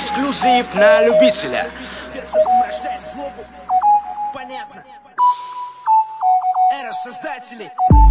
Эксклюзив на любителя. Понятно. Эра создателей.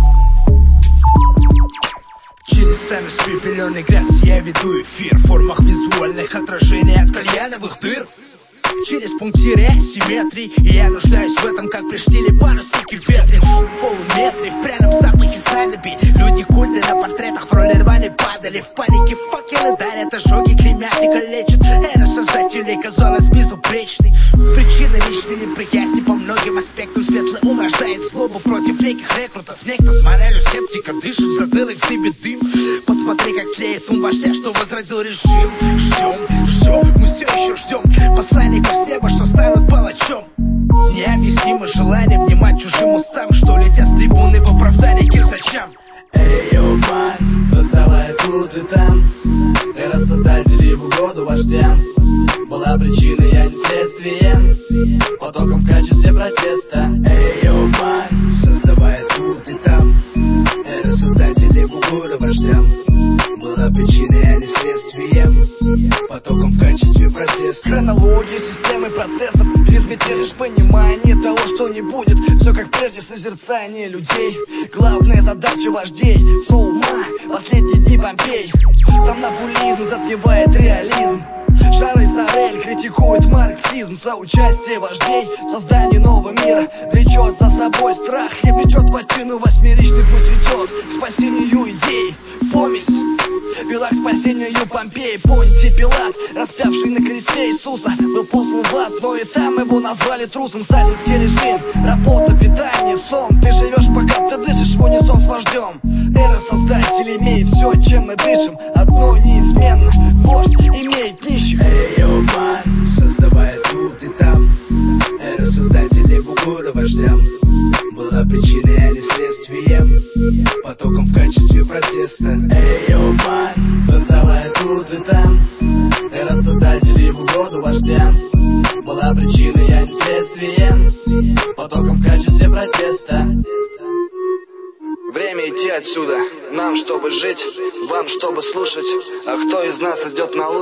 Через сцену с пепеленой грязи я веду эфир в формах визуальных отражений от кальяновых дыр. Через пунктиры асимметрии, и я нуждаюсь в этом, как при штиле парусики ветрен. В полуметре, в пряном запахе снадобий. Люди культы на портретах в роли рвани падали. В панике факелы дарят ожоги, клеймят и калечат. Эра создателей казалась безупречной. Причины личной неприязни по многим аспектам. Светлый ум рождает злобу против неких рекрутов. Некто с моралью скептика дышит в затылок себе дым. Посмотри, как тлеет ум вождя, что возродил режим. Ждем, мы все еще ждем посланников с неба, что станут палачом. Необъяснимо желание внимать чужим устам, что летят с трибуны в оправдании кирзачам. Эй, йоу, ман, создавая тут и там. Эра создателей в угоду вождям. Была причиной, а не следствием, потоком в качестве протеста. Эй, йоу, ман, создавая тут и там. Эра создателей в угоду вождям. Была причиной, а не следствием, потоком в качестве протеста. Хронология системы процессов, безмятежишь понимание того, что не будет. Все как прежде, созерцание людей. Главная задача вождей с ума, последние дни Помпей. Сомнамбулизм затмевает реализм. Шарль Сорель критикует марксизм. За участие вождей в создании нового мира влечет за собой страх и влечет в отчину. Восьмеричный путь ведет к спасению идей. Помесь вела к спасению Помпеи. Понтий Пилат, распявший на кресте Иисуса, был послан в ад, но и там его назвали трусом. Сталинский режим, работа, питание, сон. Ты живешь, пока ты дышишь в унисон с вождем. Эра создателей имеет все, чем мы дышим. Одно неизменно, вождь имеет нищих. Эй, йоу, ман, создавая тут и там. Эра создателей в угоду вождям. Была причиной, а не следствием, потоком в качестве протеста. Эй, йоу, ман, создавая тут и там. Эра создателей в угоду вождям. Была причиной, а не следствием, потоком в качестве протеста. Время идти отсюда, нам чтобы жить, вам чтобы слушать. А кто из нас идет на луч?